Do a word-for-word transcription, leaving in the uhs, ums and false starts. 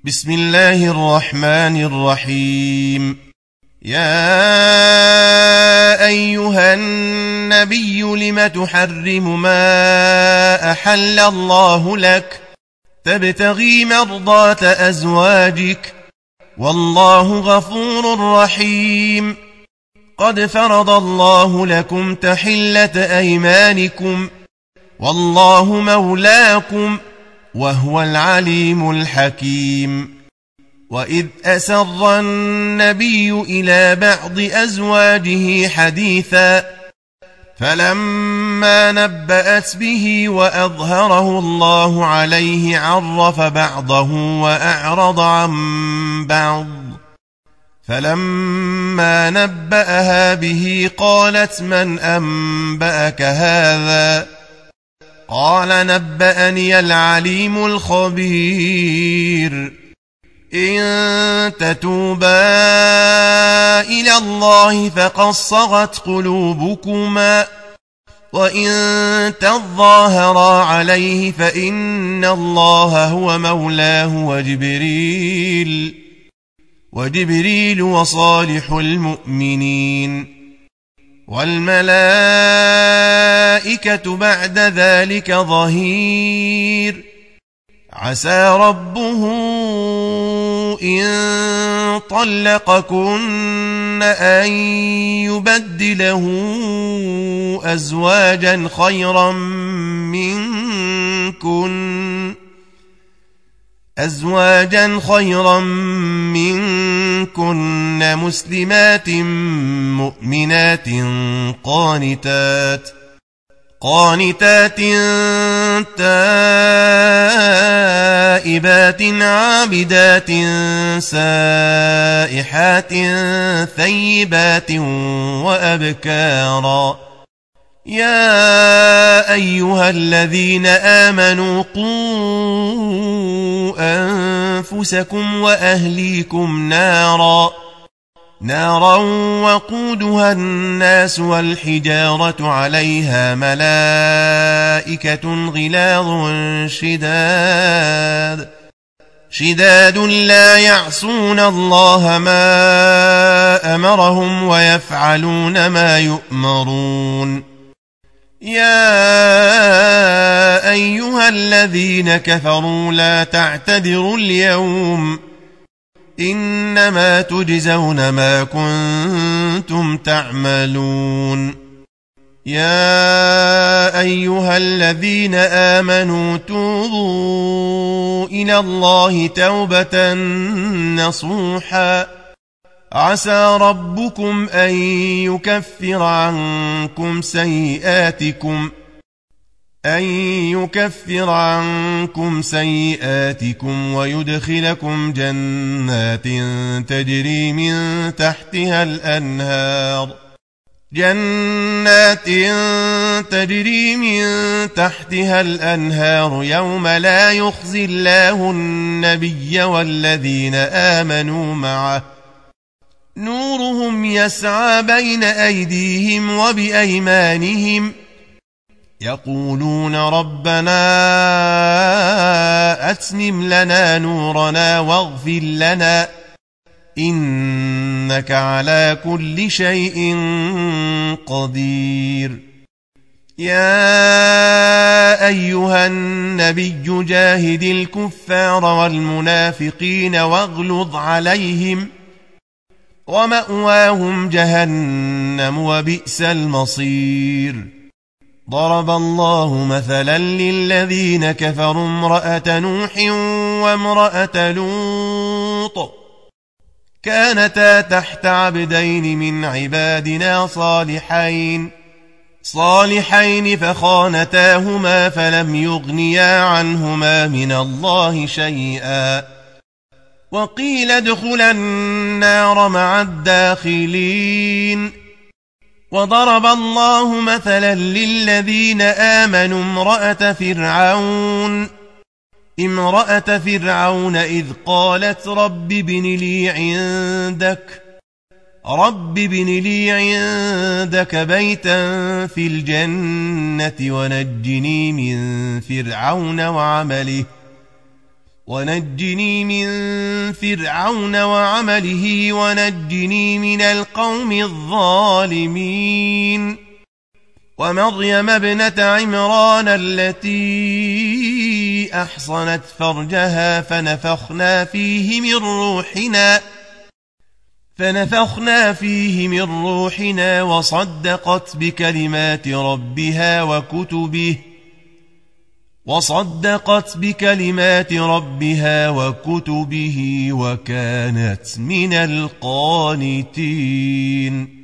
بسم الله الرحمن الرحيم. يا أيها النبي لم تحرم ما أحل الله لك تبتغي مرضات أزواجك والله غفور رحيم. قد فرض الله لكم تحلة أيمانكم والله مولاكم وهو العليم الحكيم. وإذ أسر النبي إلى بعض أزواجه حديثا فلما نبأت به وأظهره الله عليه عرف بعضه وأعرض عن بعض، فلما نبأها به قالت من أنبأك هذا؟ قال نبأني العليم الخبير. إن تتوبا إلى الله فقد صغت قلوبكما وإن تظاهرا عليه فإن الله هو مولاه وجبريل وجبريل وصالح المؤمنين والملائكة بعد ذلك ظهير. عسى ربه إن طلقكن أن يبدله أزواجا خيرا منكن أزواجا خيرا منكن مسلمات مؤمنات قانتات قانتات تائبات عابدات سائحات ثيبات وأبكارا. يا أيها الذين آمنوا قوا أنفسكم وأهليكم نارا نارا وقودها الناس والحجارة عليها ملائكة غلاظ شداد شداد لا يعصون الله ما أمرهم ويفعلون ما يؤمرون. يا أيها الذين كفروا لا تعتذروا اليوم إنما تجزون ما كنتم تعملون. يا أيها الذين آمنوا توبوا إلى الله توبة نصوحا عسى ربكم أن يكفر عنكم سيئاتكم أن يكفر عنكم سيئاتكم ويدخلكم جنات تجري من تحتها الأنهار جنات تجري من تحتها الأنهار يوم لا يخزي الله النبي والذين آمنوا معه نورهم يسعى بين أيديهم وبأيمانهم يقولون ربنا أتمم لنا نورنا واغفر لنا إنك على كل شيء قدير. يا أيها النبي جاهد الكفار والمنافقين واغلظ عليهم ومأواهم جهنم وبئس المصير. ضرب الله مثلا للذين كفروا امرأة نوح وامرأة لوط كانتا تحت عبدين من عبادنا صالحين صالحين فخانتاهما فلم يغنيا عنهما من الله شيئا وقيل ادخلا النار مع الداخلين. وضرب الله مثلا للذين آمنوا امرأة فرعون امرأة فرعون إذ قالت رب ابن لي عندك رب ابن لي عندك بيتا في الجنة ونجني من فرعون وعمله ونجني من فرعون وعمله ونجني من القوم الظالمين ومريم ابنة عمران التي أحصنت فرجها فنفخنا فيه من روحنا فنفخنا فيه من روحنا وصدقت بكلمات ربها وكتبه وصدقت بكلمات ربها وكتبه وكانت من القانتين